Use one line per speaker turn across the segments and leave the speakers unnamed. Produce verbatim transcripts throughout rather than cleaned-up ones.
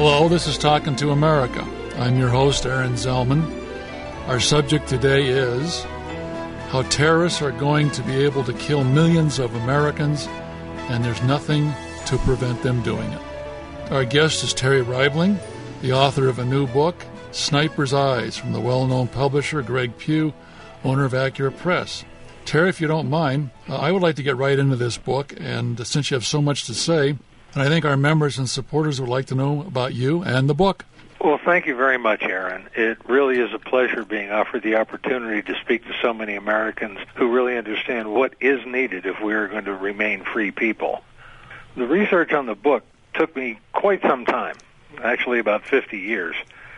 Hello, this is Talking to America. I'm your host, Aaron Zellman. Our subject today is how terrorists are going to be able to kill millions of Americans, and there's nothing to prevent them doing it. Our guest is Terry Reibling, the author of a new book, Sniper's Eyes, from the well-known publisher Greg Pugh, owner of Accurate Press. Terry, if you don't mind, uh, I would like to get right into this book, and uh, since you have so much to say, and I think our members and supporters would like to know about you and the book.
Well, thank you very much, Aaron. It really is a pleasure being offered the opportunity to speak to so many Americans who really understand what is needed if we are going to remain free people. The research on the book took me quite some time, actually about fifty years.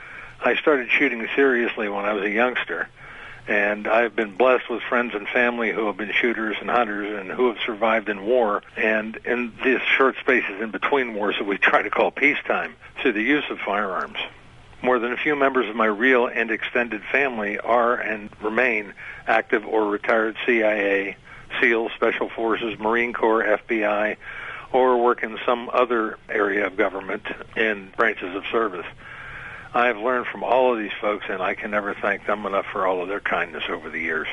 I started shooting seriously when I was a youngster, and I've been blessed with friends and family who have been shooters and hunters and who have survived in war and in these short spaces in between wars that we try to call peacetime through the use of firearms. More than a few members of my real and extended family are and remain active or retired C I A, SEAL, Special Forces, Marine Corps, F B I, or work in some other area of government in branches of service. I have learned from all of these folks, and I can never thank them enough for all of their kindness over the years.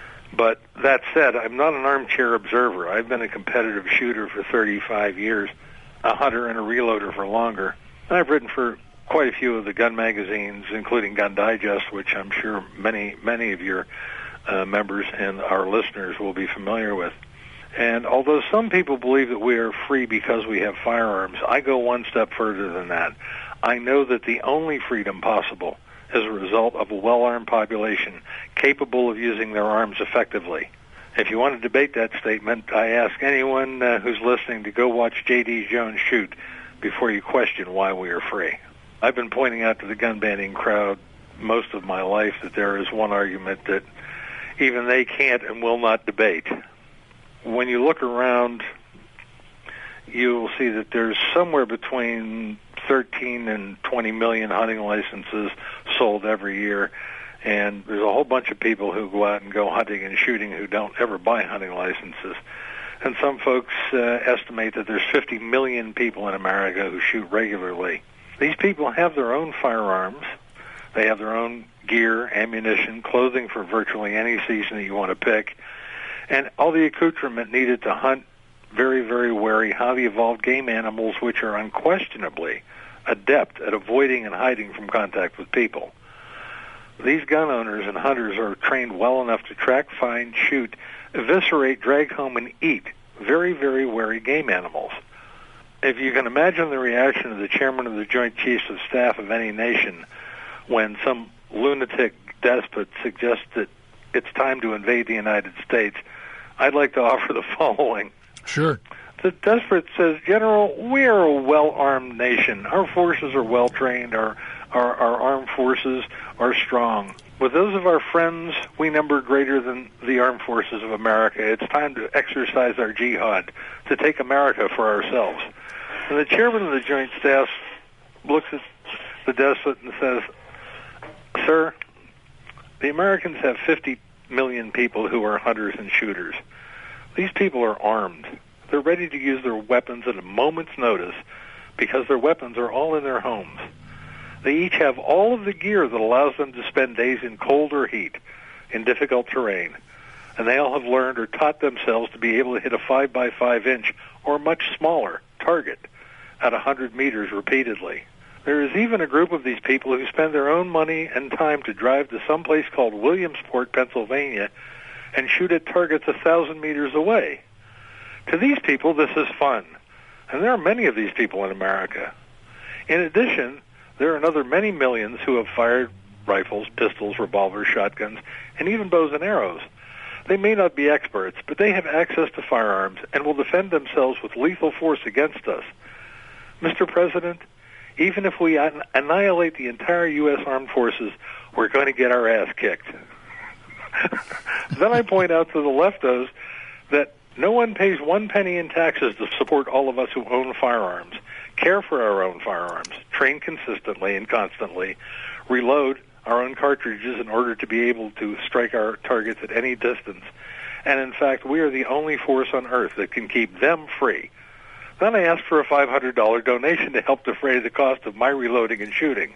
But that said, I'm not an armchair observer. I've been a competitive shooter for thirty-five years, a hunter and a reloader for longer. And I've written for quite a few of the gun magazines, including Gun Digest, which I'm sure many, many of your uh, members and our listeners will be familiar with. And although some people believe that we are free because we have firearms, I go one step further than that. I know that the only freedom possible is a result of a well-armed population capable of using their arms effectively. If you want to debate that statement, I ask anyone uh, who's listening to go watch J D. Jones shoot before you question why we are free. I've been pointing out to the gun-banning crowd most of my life that there is one argument that even they can't and will not debate. When you look around, you will see that there's somewhere between thirteen and twenty million hunting licenses sold every year, and there's a whole bunch of people who go out and go hunting and shooting who don't ever buy hunting licenses. And some folks uh, estimate that there's fifty million people in America who shoot regularly. These people have their own firearms. They have their own gear, ammunition, clothing for virtually any season that you want to pick, and all the accoutrement needed to hunt very, very wary, highly evolved game animals which are unquestionably adept at avoiding and hiding from contact with people. These gun owners and hunters are trained well enough to track, find, shoot, eviscerate, drag home, and eat very, very wary game animals. If you can imagine the reaction of the chairman of the Joint Chiefs of Staff of any nation when some lunatic despot suggests that it's time to invade the United States, I'd like to offer the following.
Sure.
The despot says, General, we are a well-armed nation. Our forces are well-trained. Our, our, our armed forces are strong. With those of our friends, we number greater than the armed forces of America. It's time to exercise our jihad, to take America for ourselves. And the chairman of the Joint Staff looks at the despot and says, Sir, the Americans have fifty million people who are hunters and shooters. These people are armed. They're ready to use their weapons at a moment's notice because their weapons are all in their homes. They each have all of the gear that allows them to spend days in cold or heat, in difficult terrain. And they all have learned or taught themselves to be able to hit a five by five inch or much smaller target at one hundred meters repeatedly. There is even a group of these people who spend their own money and time to drive to some place called Williamsport, Pennsylvania, and shoot at targets a thousand meters away. To these people, this is fun, and there are many of these people in America. In addition, there are another many millions who have fired rifles, pistols, revolvers, shotguns, and even bows and arrows. They may not be experts, but they have access to firearms and will defend themselves with lethal force against us. Mister President, even if we an- annihilate the entire U S armed forces, we're going to get our ass kicked. Then I point out to the leftos that no one pays one penny in taxes to support all of us who own firearms, care for our own firearms, train consistently and constantly, reload our own cartridges in order to be able to strike our targets at any distance. And in fact, we are the only force on earth that can keep them free. Then I asked for a five hundred dollars donation to help defray the cost of my reloading and shooting.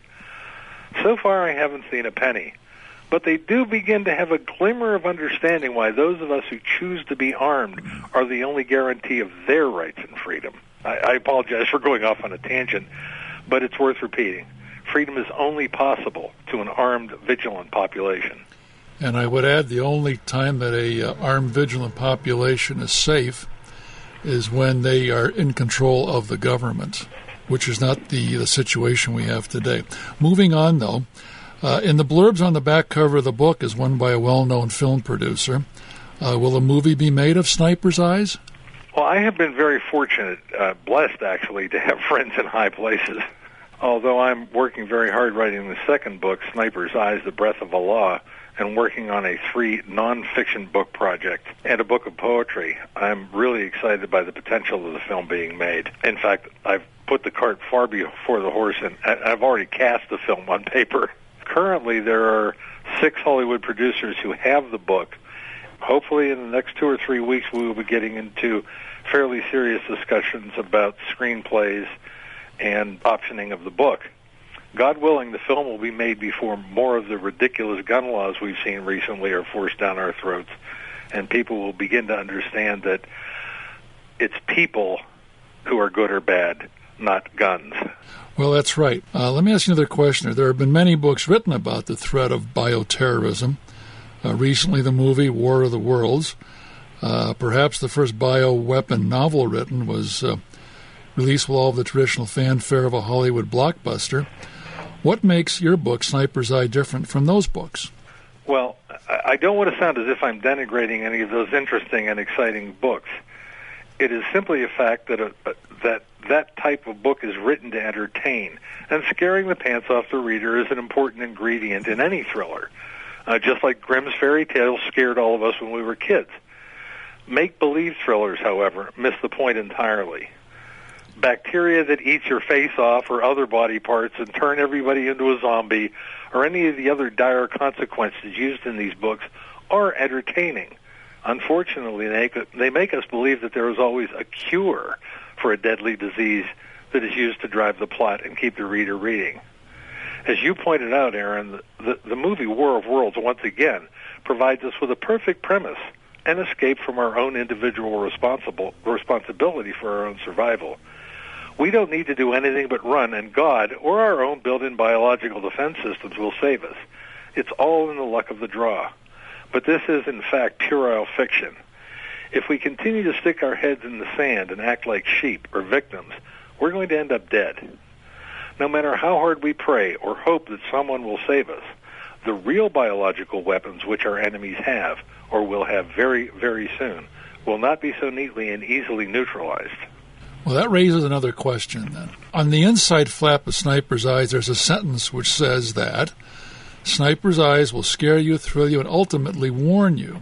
So far, I haven't seen a penny. But they do begin to have a glimmer of understanding why those of us who choose to be armed are the only guarantee of their rights and freedom. I, I apologize for going off on a tangent, but it's worth repeating. Freedom is only possible to an armed, vigilant population.
And I would add the only time that a uh, armed, vigilant population is safe is when they are in control of the government, which is not the, the situation we have today. Moving on, though, uh, in the blurbs on the back cover of the book is one by a well-known film producer. Uh, will a movie be made of Sniper's Eyes?
Well, I have been very fortunate, uh, blessed actually, to have friends in high places. Although I'm working very hard writing the second book, Sniper's Eyes, The Breath of Allah, and working on a three non-fiction book project and a book of poetry, I'm really excited by the potential of the film being made. In fact, I've put the cart far before the horse, and I've already cast the film on paper. Currently, there are six Hollywood producers who have the book. Hopefully, in the next two or three weeks, we will be getting into fairly serious discussions about screenplays and optioning of the book. God willing, the film will be made before more of the ridiculous gun laws we've seen recently are forced down our throats, and people will begin to understand that it's people who are good or bad, not guns.
Well, that's right. Uh, let me ask you another question. There have been many books written about the threat of bioterrorism. Uh, recently, the movie War of the Worlds. Uh, perhaps the first bioweapon novel written was uh, released with all of the traditional fanfare of a Hollywood blockbuster. What makes your book, Sniper's Eye, different from those books?
Well, I don't want to sound as if I'm denigrating any of those interesting and exciting books. It is simply a fact that a, a, that that type of book is written to entertain, and scaring the pants off the reader is an important ingredient in any thriller, uh, just like Grimm's fairy tales scared all of us when we were kids. Make-believe thrillers, however, miss the point entirely. Bacteria that eat your face off or other body parts and turn everybody into a zombie, or any of the other dire consequences used in these books, are entertaining. Unfortunately, they, they make us believe that there is always a cure for a deadly disease that is used to drive the plot and keep the reader reading. As you pointed out, Aaron, the, the, the movie War of Worlds, once again, provides us with a perfect premise, an escape from our own individual responsible responsibility for our own survival. We don't need to do anything but run, and God, or our own built-in biological defense systems, will save us. It's all in the luck of the draw. But this is, in fact, puerile fiction. If we continue to stick our heads in the sand and act like sheep or victims, we're going to end up dead. No matter how hard we pray or hope that someone will save us, the real biological weapons which our enemies have, or will have very, very soon, will not be so neatly and easily neutralized.
Well, that raises another question, then. On the inside flap of Sniper's Eyes, there's a sentence which says that Sniper's Eyes will scare you, thrill you, and ultimately warn you.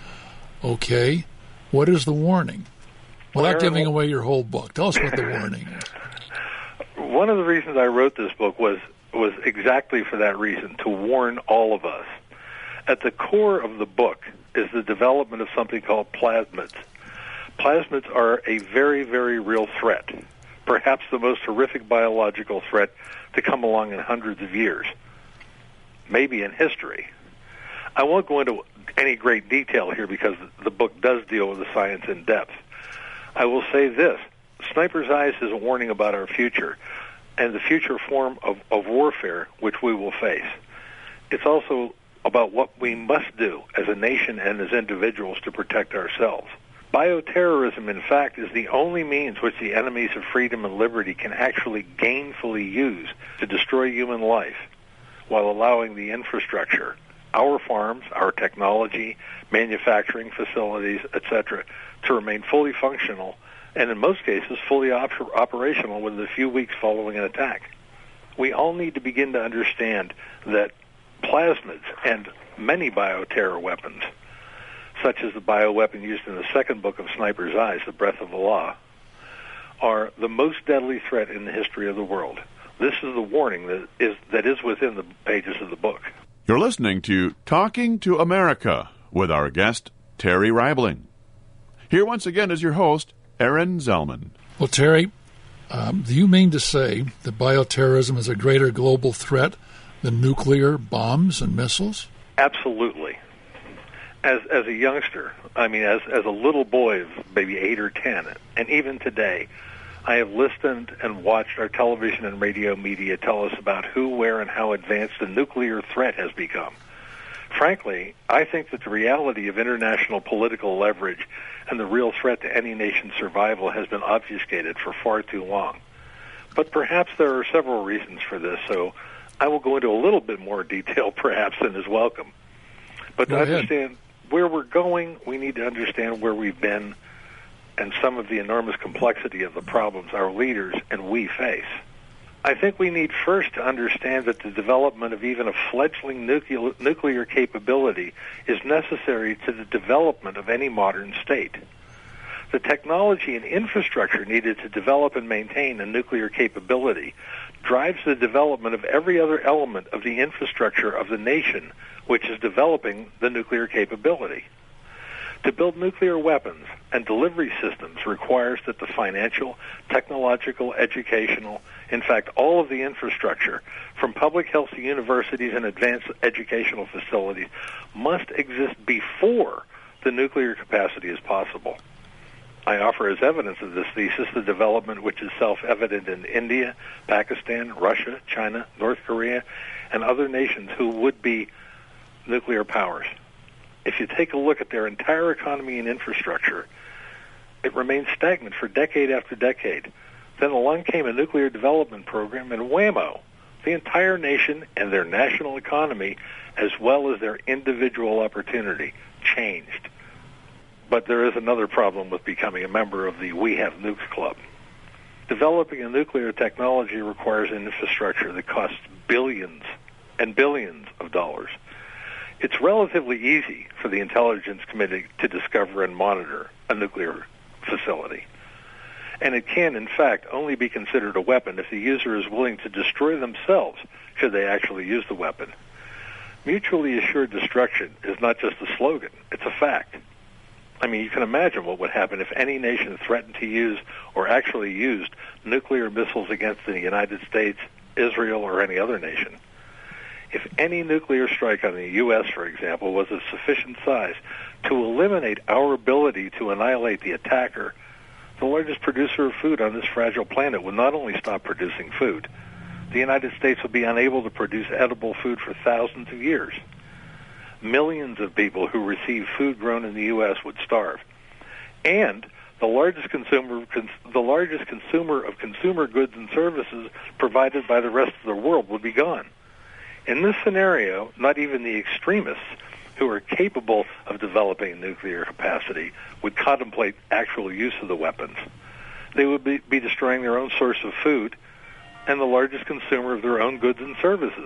Okay, what is the warning? Without giving away your whole book, tell us what the warning is.
One of the reasons I wrote this book was was exactly for that reason, to warn all of us. At the core of the book is the development of something called plasmids. Plasmids are a very, very real threat, perhaps the most horrific biological threat to come along in hundreds of years, maybe in history. I won't go into any great detail here because the book does deal with the science in depth. I will say this: Sniper's Eyes is a warning about our future and the future form of, of warfare which we will face. It's also about what we must do as a nation and as individuals to protect ourselves. Bioterrorism, in fact, is the only means which the enemies of freedom and liberty can actually gainfully use to destroy human life while allowing the infrastructure, our farms, our technology, manufacturing facilities, et cetera, to remain fully functional and, in most cases, fully op- operational within a few weeks following an attack. We all need to begin to understand that plasmids and many bioterror weapons, such as the bioweapon used in the second book of Sniper's Eyes, The Breath of Allah, are the most deadly threat in the history of the world. This is the warning that is that is within the pages of the book.
You're listening to Talking to America with our guest, Terry Reibling. Here once again is your host, Aaron Zellman.
Well, Terry, um, do you mean to say that bioterrorism is a greater global threat than nuclear bombs and missiles?
Absolutely. As as a youngster, I mean, as as a little boy of maybe eight or ten, and even today, I have listened and watched our television and radio media tell us about who, where, and how advanced the nuclear threat has become. Frankly, I think that the reality of international political leverage and the real threat to any nation's survival has been obfuscated for far too long. But perhaps there are several reasons for this, so I will go into a little bit more detail perhaps than is welcome. But to understand where we're going, we need to understand where we've been and some of the enormous complexity of the problems our leaders and we face. I think we need first to understand that the development of even a fledgling nuclear, nuclear capability is necessary to the development of any modern state. The technology and infrastructure needed to develop and maintain a nuclear capability drives the development of every other element of the infrastructure of the nation which is developing the nuclear capability. To build nuclear weapons and delivery systems requires that the financial, technological, educational, in fact, all of the infrastructure, from public health to universities and advanced educational facilities, must exist before the nuclear capacity is possible. I offer as evidence of this thesis the development which is self-evident in India, Pakistan, Russia, China, North Korea, and other nations who would be nuclear powers. If you take a look at their entire economy and infrastructure, it remained stagnant for decade after decade. Then along came a nuclear development program, and whammo, the entire nation and their national economy, as well as their individual opportunity, changed. But there is another problem with becoming a member of the We Have Nukes Club. Developing a nuclear technology requires an infrastructure that costs billions and billions of dollars. It's relatively easy for the Intelligence Committee to discover and monitor a nuclear facility. And it can, in fact, only be considered a weapon if the user is willing to destroy themselves should they actually use the weapon. Mutually assured destruction is not just a slogan, it's a fact. I mean, you can imagine what would happen if any nation threatened to use or actually used nuclear missiles against the United States, Israel, or any other nation. If any nuclear strike on the U S, for example, was of sufficient size to eliminate our ability to annihilate the attacker, the largest producer of food on this fragile planet would not only stop producing food, the United States would be unable to produce edible food for thousands of years. Millions of people who receive food grown in the U S would starve. And the largest consumer the largest consumer of consumer goods and services provided by the rest of the world would be gone. In this scenario, not even the extremists who are capable of developing nuclear capacity would contemplate actual use of the weapons. They would be, be destroying their own source of food and the largest consumer of their own goods and services.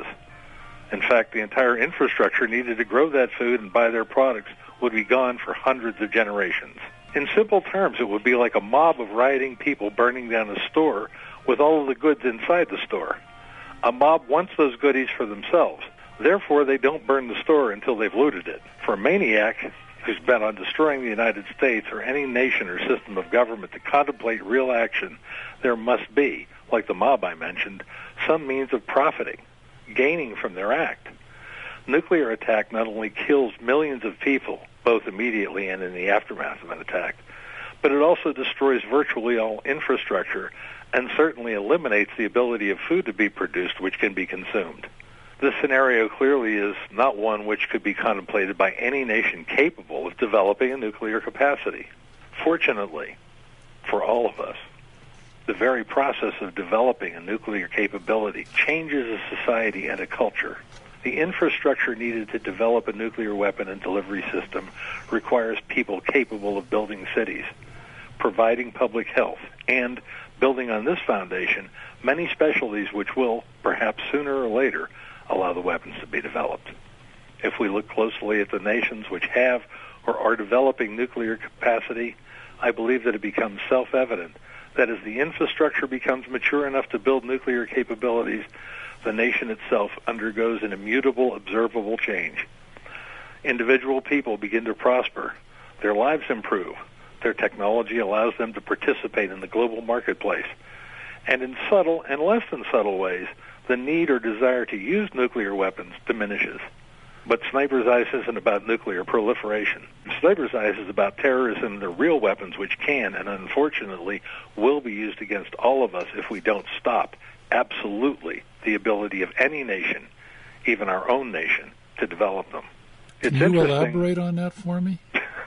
In fact, the entire infrastructure needed to grow that food and buy their products would be gone for hundreds of generations. In simple terms, it would be like a mob of rioting people burning down a store with all of the goods inside the store. A mob wants those goodies for themselves. Therefore, they don't burn the store until they've looted it. For a maniac who's bent on destroying the United States or any nation or system of government to contemplate real action, there must be, like the mob I mentioned, some means of profiting, gaining from their act. Nuclear attack not only kills millions of people, both immediately and in the aftermath of an attack, but it also destroys virtually all infrastructure and certainly eliminates the ability of food to be produced which can be consumed. This scenario clearly is not one which could be contemplated by any nation capable of developing a nuclear capacity. Fortunately, for all of us, the very process of developing a nuclear capability changes a society and a culture. The infrastructure needed to develop a nuclear weapon and delivery system requires people capable of building cities, providing public health, and building on this foundation many specialties which will, perhaps sooner or later, allow the weapons to be developed. If we look closely at the nations which have or are developing nuclear capacity, I believe that it becomes self-evident that as the infrastructure becomes mature enough to build nuclear capabilities, the nation itself undergoes an immutable, observable change. Individual people begin to prosper. Their lives improve. Their technology allows them to participate in the global marketplace. And in subtle and less than subtle ways, the need or desire to use nuclear weapons diminishes. But Sniper's Eyes isn't about nuclear proliferation. Sniper's Eyes is about terrorism and the real weapons which can and unfortunately will be used against all of us if we don't stop, absolutely, the ability of any nation, even our own nation, to develop them. It's
Can you
interesting.
elaborate on that for me?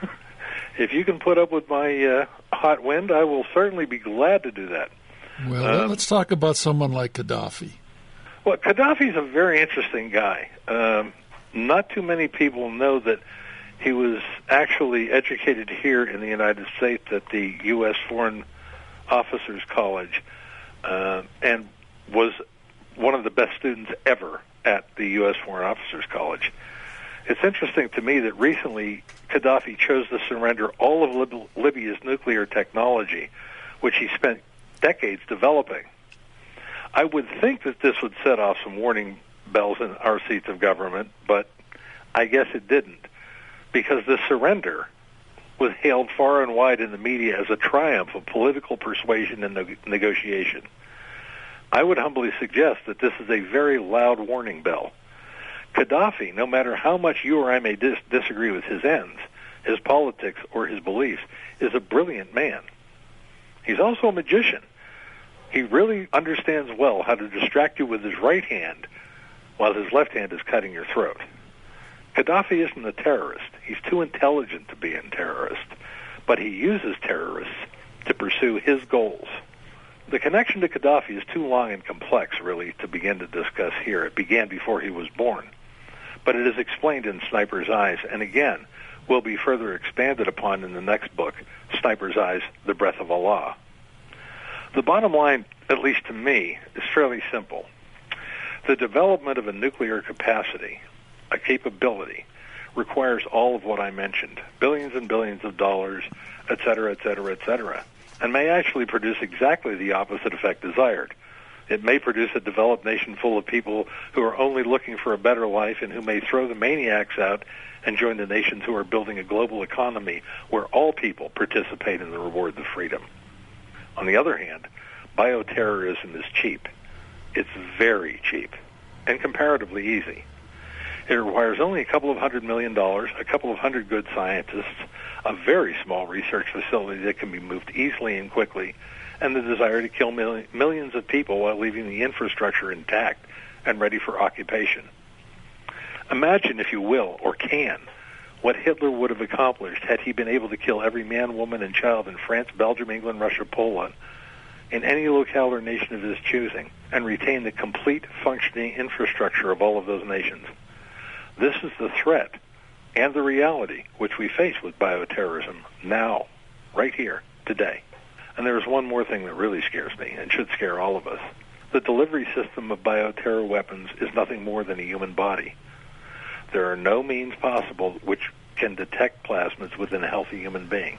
If you can put up with my uh, hot wind, I will certainly be glad to do that.
Well,
Um,
let's talk about someone like Gaddafi.
Well, Gaddafi's a very interesting guy. Um, not too many people know that he was actually educated here in the United States at the U S Foreign Officers College uh, and was one of the best students ever at the U S Foreign Officers College. It's interesting to me that recently Gaddafi chose to surrender all of Lib- Libya's nuclear technology, which he spent decades developing. I would think that this would set off some warning bells in our seats of government, but I guess it didn't, because the surrender was hailed far and wide in the media as a triumph of political persuasion and ne- negotiation. I would humbly suggest that this is a very loud warning bell. Gaddafi, no matter how much you or I may dis- disagree with his ends, his politics, or his beliefs, is a brilliant man. He's also a magician. He really understands well how to distract you with his right hand while his left hand is cutting your throat. Gaddafi isn't a terrorist. He's too intelligent to be a terrorist, but he uses terrorists to pursue his goals. The connection to Gaddafi is too long and complex, really, to begin to discuss here. It began before he was born. But it is explained in Sniper's Eyes, and again, will be further expanded upon in the next book, Sniper's Eyes, The Breath of Allah. The bottom line, at least to me, is fairly simple. The development of a nuclear capacity, a capability, requires all of what I mentioned, billions and billions of dollars, et cetera, et cetera, et cetera, and may actually produce exactly the opposite effect desired. It may produce a developed nation full of people who are only looking for a better life and who may throw the maniacs out and join the nations who are building a global economy where all people participate in the rewards of freedom. On the other hand, bioterrorism is cheap. It's very cheap and comparatively easy. It requires only a couple of hundred million dollars, a couple of hundred good scientists, a very small research facility that can be moved easily and quickly, and the desire to kill mil- millions of people while leaving the infrastructure intact and ready for occupation. Imagine, if you will, or can, what Hitler would have accomplished had he been able to kill every man, woman, and child in France, Belgium, England, Russia, Poland, in any locale or nation of his choosing, and retain the complete functioning infrastructure of all of those nations. This is the threat and the reality which we face with bioterrorism now, right here, today. And there is one more thing that really scares me and should scare all of us. The delivery system of bioterror weapons is nothing more than a human body. There are no means possible which can detect plasmids within a healthy human being.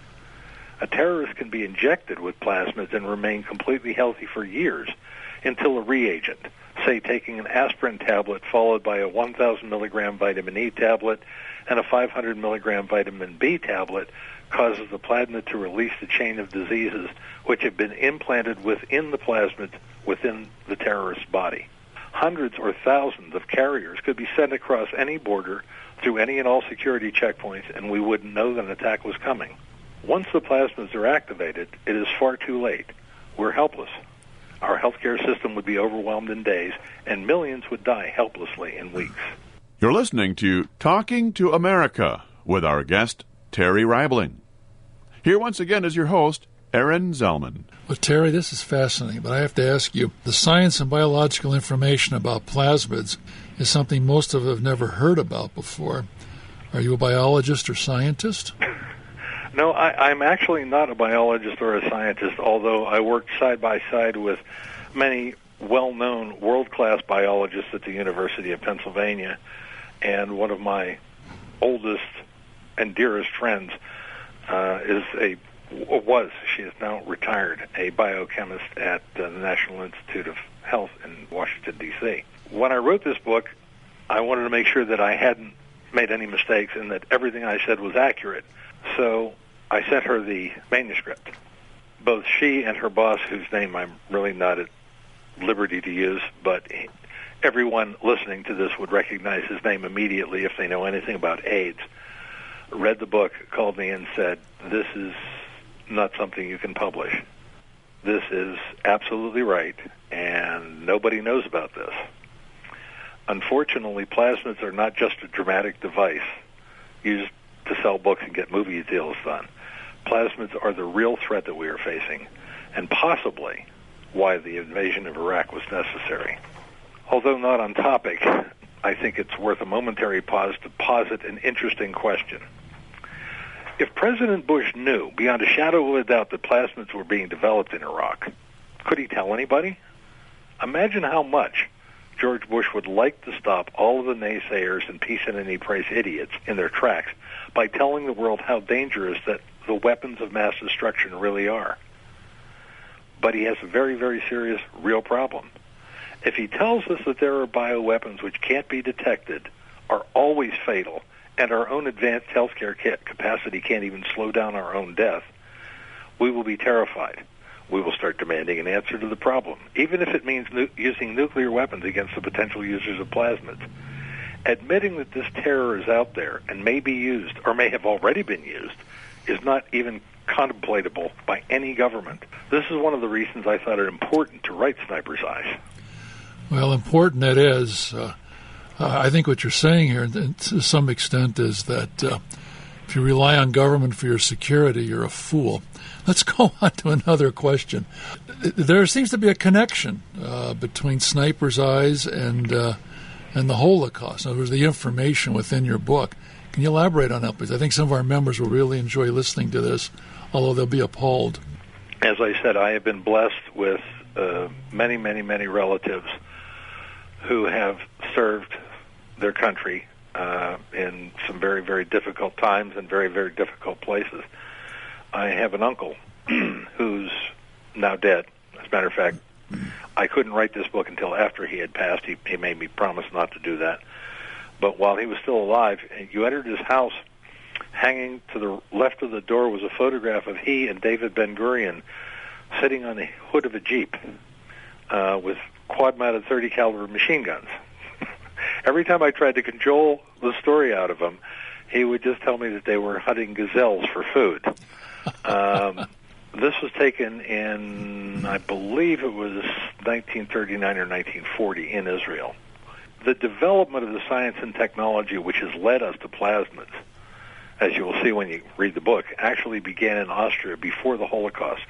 A terrorist can be injected with plasmids and remain completely healthy for years until a reagent, say taking an aspirin tablet followed by a one thousand milligram vitamin E tablet and a five hundred milligram vitamin B tablet, causes the plasmid to release the chain of diseases which have been implanted within the plasmid within the terrorist's body. Hundreds or thousands of carriers could be sent across any border through any and all security checkpoints, and we wouldn't know that an attack was coming. Once the plasmids are activated, it is far too late. We're helpless. Our healthcare system would be overwhelmed in days, and millions would die helplessly in weeks.
You're listening to Talking to America with our guest, Terry Reibling. Here once again is your host, Aaron Zellman.
Well, Terry, this is fascinating, but I have to ask you, the science and biological information about plasmids is something most of us have never heard about before. Are you a biologist or scientist?
No, I, I'm actually not a biologist or a scientist, although I worked side by side with many well-known world-class biologists at the University of Pennsylvania, and one of my oldest and dearest friends uh, is a was, she is now retired, a biochemist at uh, the National Institute of Health in Washington, D C When I wrote this book, I wanted to make sure that I hadn't made any mistakes and that everything I said was accurate. So I sent her the manuscript. Both she and her boss, whose name I'm really not at liberty to use, but everyone listening to this would recognize his name immediately if they know anything about AIDS, read the book, called me and said, this is not something you can publish. This is absolutely right, and nobody knows about this. Unfortunately, plasmids are not just a dramatic device used to sell books and get movie deals done. Plasmids are the real threat that we are facing, and possibly why the invasion of Iraq was necessary. Although not on topic, I think it's worth a momentary pause to posit an interesting question. If President Bush knew, beyond a shadow of a doubt, that plasmids were being developed in Iraq, could he tell anybody? Imagine how much George Bush would like to stop all of the naysayers and peace and any price idiots in their tracks by telling the world how dangerous that the weapons of mass destruction really are. But he has a very, very serious, real problem. If he tells us that there are bioweapons which can't be detected, are always fatal, and our own advanced healthcare capacity can't even slow down our own death, we will be terrified. We will start demanding an answer to the problem, even if it means nu- using nuclear weapons against the potential users of plasmids. Admitting that this terror is out there and may be used, or may have already been used, is not even contemplatable by any government. This is one of the reasons I thought it important to write Sniper's Eyes.
Well, important it is. Uh, I think what you're saying here, to some extent, is that uh, if you rely on government for your security, you're a fool. Let's go on to another question. There seems to be a connection uh, between Sniper's Eyes and uh, and the Holocaust. In other words, the information within your book. Can you elaborate on that, please? I think some of our members will really enjoy listening to this, although they'll be appalled.
As I said, I have been blessed with uh, many, many, many relatives who have served their country uh, in some very, very difficult times and very, very difficult places. I have an uncle who's now dead. As a matter of fact, I couldn't write this book until after he had passed. He, he made me promise not to do that. But while he was still alive, you entered his house, hanging to the left of the door was a photograph of he and David Ben-Gurion sitting on the hood of a Jeep uh, with quad-mounted thirty caliber machine guns. Every time I tried to cajole the story out of him, he would just tell me that they were hunting gazelles for food. Um, this was taken in, I believe it was nineteen thirty-nine or nineteen forty in Israel. The development of the science and technology which has led us to plasmids, as you will see when you read the book, actually began in Austria before the Holocaust.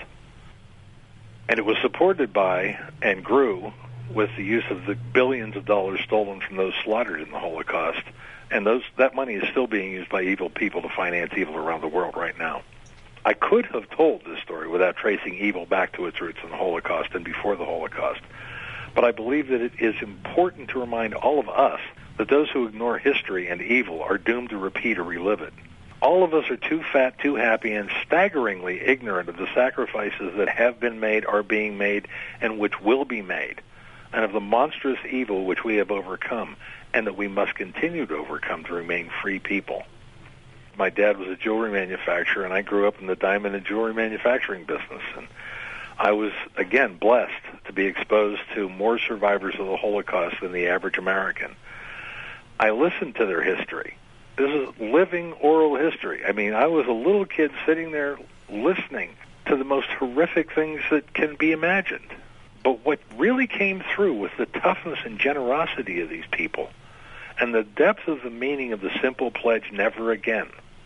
And it was supported by and grew with the use of the billions of dollars stolen from those slaughtered in the Holocaust. And those that money is still being used by evil people to finance evil around the world right now. I could have told this story without tracing evil back to its roots in the Holocaust and before the Holocaust. But I believe that it is important to remind all of us that those who ignore history and evil are doomed to repeat or relive it. All of us are too fat, too happy, and staggeringly ignorant of the sacrifices that have been made, are being made, and which will be made, and of the monstrous evil which we have overcome, and that we must continue to overcome to remain free people. My dad was a jewelry manufacturer, and I grew up in the diamond and jewelry manufacturing business, and I was, again, blessed to be exposed to more survivors of the Holocaust than the average American. I listened to their history. This is living oral history. I mean, I was a little kid sitting there listening to the most horrific things that can be imagined. But what really came through was the toughness and generosity of these people and the depth of the meaning of the simple pledge, never again.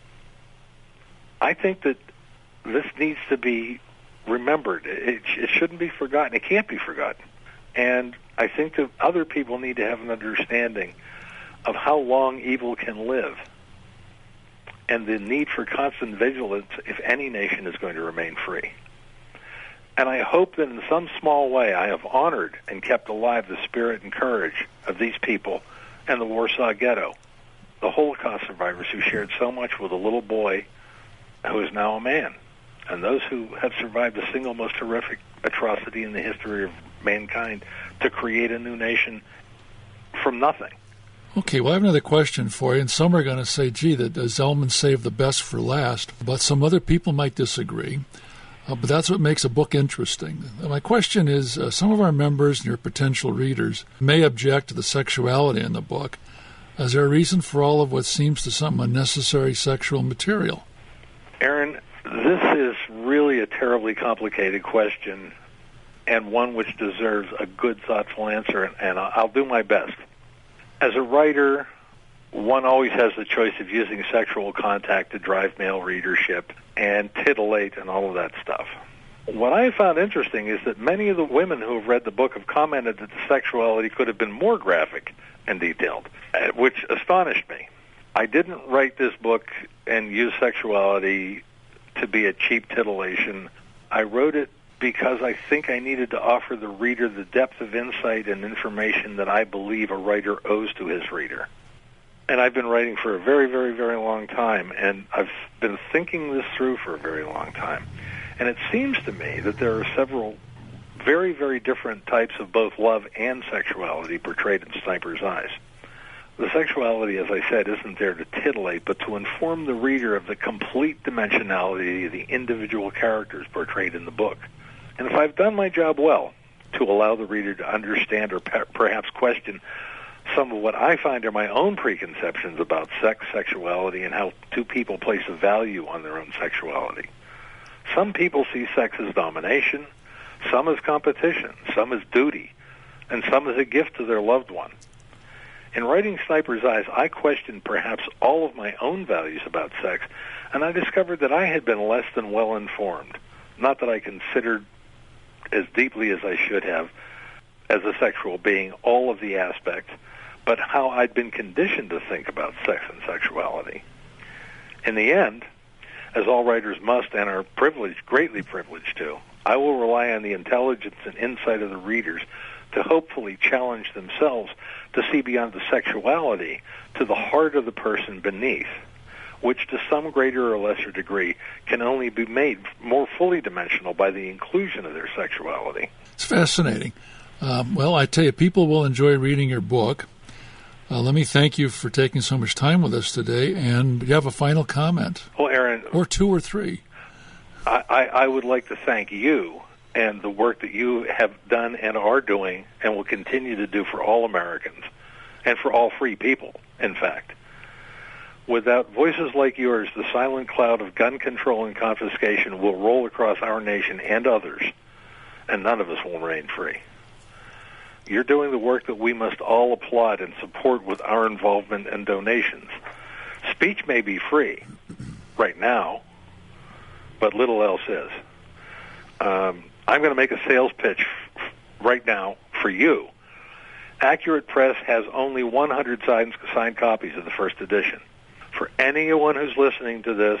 I think that this needs to be remembered. It, it shouldn't be forgotten. It can't be forgotten. And I think that other people need to have an understanding of how long evil can live and the need for constant vigilance if any nation is going to remain free. And I hope that in some small way I have honored and kept alive the spirit and courage of these people and the Warsaw Ghetto, the Holocaust survivors who shared so much with a little boy who is now a man, and those who have survived the single most horrific atrocity in the history of mankind to create a new nation from nothing.
Okay, well, I have another question for you, and some are going to say, gee, that uh, Zellman saved the best for last, but some other people might disagree. Uh, but that's what makes a book interesting. My question is, uh, some of our members and your potential readers may object to the sexuality in the book. Is there a reason for all of what seems to some unnecessary sexual material?
Aaron, this is really a terribly complicated question, and one which deserves a good, thoughtful answer, and I'll do my best. As a writer, one always has the choice of using sexual contact to drive male readership and titillate and all of that stuff. What I found interesting is that many of the women who have read the book have commented that the sexuality could have been more graphic and detailed, which astonished me. I didn't write this book and use sexuality to be a cheap titillation. I wrote it because I think I needed to offer the reader the depth of insight and information that I believe a writer owes to his reader. And I've been writing for a very, very, very long time, and I've been thinking this through for a very long time. And it seems to me that there are several very, very different types of both love and sexuality portrayed in Sniper's Eyes. The sexuality, as I said, isn't there to titillate, but to inform the reader of the complete dimensionality of the individual characters portrayed in the book. And if I've done my job well, to allow the reader to understand or per- perhaps question some of what I find are my own preconceptions about sex, sexuality, and how two people place a value on their own sexuality. Some people see sex as domination, some as competition, some as duty, and some as a gift to their loved one. In writing Sniper's Eyes, I questioned perhaps all of my own values about sex, and I discovered that I had been less than well informed. Not that I considered as deeply as I should have as a sexual being all of the aspects, but how I'd been conditioned to think about sex and sexuality. In the end, as all writers must and are privileged, greatly privileged to, I will rely on the intelligence and insight of the readers to hopefully challenge themselves to see beyond the sexuality to the heart of the person beneath, which to some greater or lesser degree can only be made more fully dimensional by the inclusion of their sexuality.
It's fascinating. Um, well, I tell you, people will enjoy reading your book. Uh, let me thank you for taking so much time with us today, and you have a final comment.
Well, Aaron,
or two or three.
I, I, I would like to thank you and the work that you have done and are doing and will continue to do for all Americans and for all free people, in fact. Without voices like yours, the silent cloud of gun control and confiscation will roll across our nation and others, and none of us will reign free. You're doing the work that we must all applaud and support with our involvement and donations. Speech may be free right now, but little else is. Um, I'm going to make a sales pitch f- right now for you. Accurate Press has only one hundred signed, signed copies of the first edition. For anyone who's listening to this,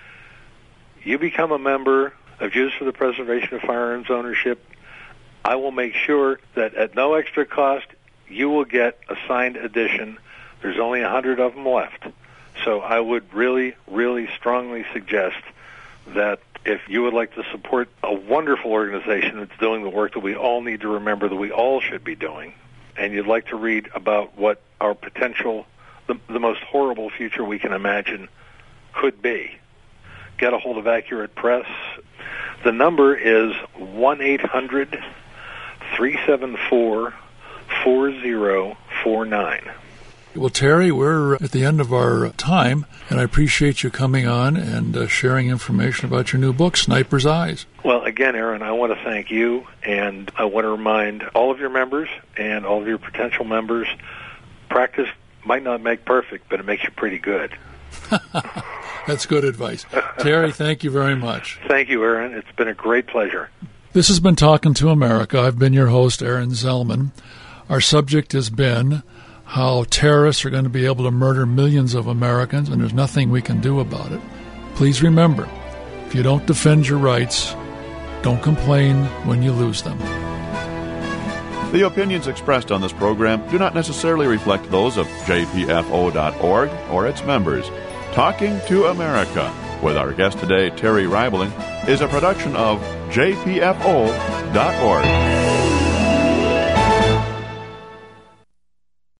you become a member of Jews for the Preservation of Firearms Ownership. I will make sure that at no extra cost, you will get a signed edition. There's only one hundred of them left. So I would really, really strongly suggest that if you would like to support a wonderful organization that's doing the work that we all need to remember that we all should be doing, and you'd like to read about what our potential, the, the most horrible future we can imagine could be, get a hold of Accurate Press. The number is one eight hundred three seven four four zero four nine.
Well, Terry, we're at the end of our time, and I appreciate you coming on and uh, sharing information about your new book, Sniper's Eyes.
Well, again, Aaron, I want to thank you, and I want to remind all of your members and all of your potential members, practice might not make perfect, but it makes you pretty good.
That's good advice. Terry, thank you very much.
Thank you, Aaron. It's been a great pleasure.
This has been Talking to America. I've been your host, Aaron Zellman. Our subject has been how terrorists are going to be able to murder millions of Americans, and there's nothing we can do about it. Please remember, if you don't defend your rights, don't complain when you lose them.
The opinions expressed on this program do not necessarily reflect those of J P F O dot org or its members. Talking to America with our guest today, Terry Reibling, is a production of J P F O dot org.